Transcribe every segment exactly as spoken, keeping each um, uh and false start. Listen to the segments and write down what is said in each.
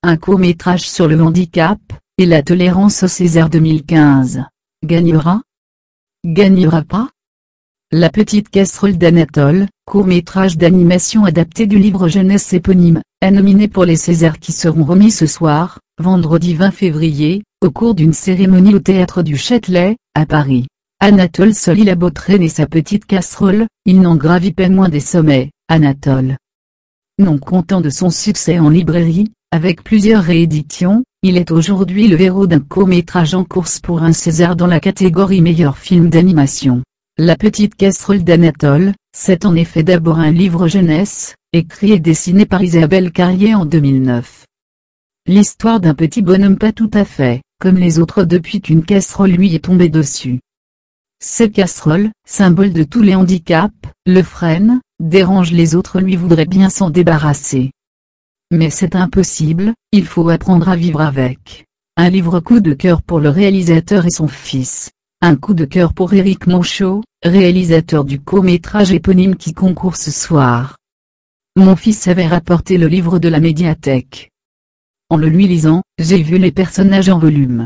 un court-métrage sur le handicap et la tolérance au César deux mille quinze. Gagnera? Gagnera pas? La petite casserole d'Anatole, court-métrage d'animation adapté du livre jeunesse éponyme, est nominé pour les Césars qui seront remis ce soir, vendredi vingt février, au cours d'une cérémonie au Théâtre du Châtelet, à Paris. Anatole seul il a beau traîner sa petite casserole, il n'en gravit pas moins des sommets. Anatole, non content de son succès en librairie, avec plusieurs rééditions, il est aujourd'hui le héros d'un court-métrage en course pour un César dans la catégorie meilleur film d'animation. La petite casserole d'Anatole, c'est en effet d'abord un livre jeunesse, écrit et dessiné par Isabelle Carrier en deux mille neuf. L'histoire d'un petit bonhomme pas tout à fait, comme les autres depuis qu'une casserole lui est tombée dessus. Cette casserole, symbole de tous les handicaps, le freine, dérange les autres lui voudraient bien s'en débarrasser. Mais c'est impossible, il faut apprendre à vivre avec. Un livre coup de cœur pour le réalisateur et son fils. Un coup de cœur pour Éric Monchot, réalisateur du court-métrage éponyme qui concourt ce soir. Mon fils avait rapporté le livre de la médiathèque. En le lui lisant, j'ai vu les personnages en volume.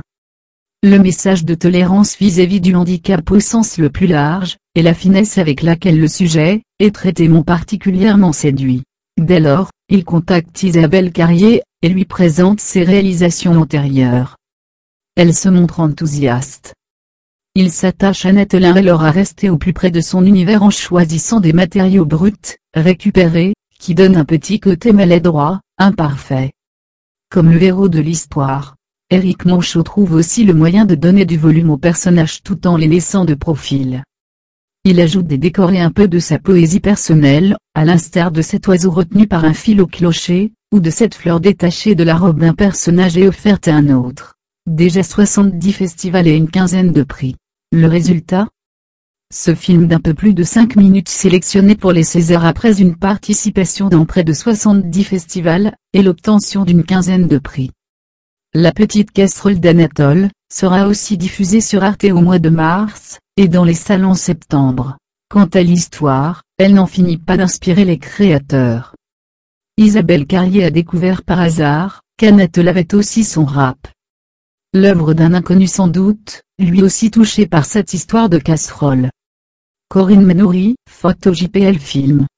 Le message de tolérance vis-à-vis du handicap au sens le plus large, et la finesse avec laquelle le sujet est traité m'ont particulièrement séduit. Dès lors, il contacte Isabelle Carrier, et lui présente ses réalisations antérieures. Elle se montre enthousiaste. Il s'attache à Nathelin alors à rester au plus près de son univers en choisissant des matériaux bruts, récupérés, qui donnent un petit côté maladroit, imparfait. Comme le héros de l'histoire, Éric Monchot trouve aussi le moyen de donner du volume aux personnages tout en les laissant de profil. Il ajoute des décors et un peu de sa poésie personnelle, à l'instar de cet oiseau retenu par un fil au clocher, ou de cette fleur détachée de la robe d'un personnage et offerte à un autre. Déjà soixante-dix festivals et une quinzaine de prix. Le résultat? Ce film d'un peu plus de cinq minutes sélectionné pour les Césars après une participation dans près de soixante-dix festivals, et l'obtention d'une quinzaine de prix. La petite casserole d'Anatole sera aussi diffusée sur Arte au mois de mars, et dans les salles en septembre. Quant à l'histoire, elle n'en finit pas d'inspirer les créateurs. Isabelle Carrier a découvert par hasard qu'Anatole avait aussi son rap. L'œuvre d'un inconnu sans doute, lui aussi touché par cette histoire de casserole. Corinne Menouri, photo J P L Film.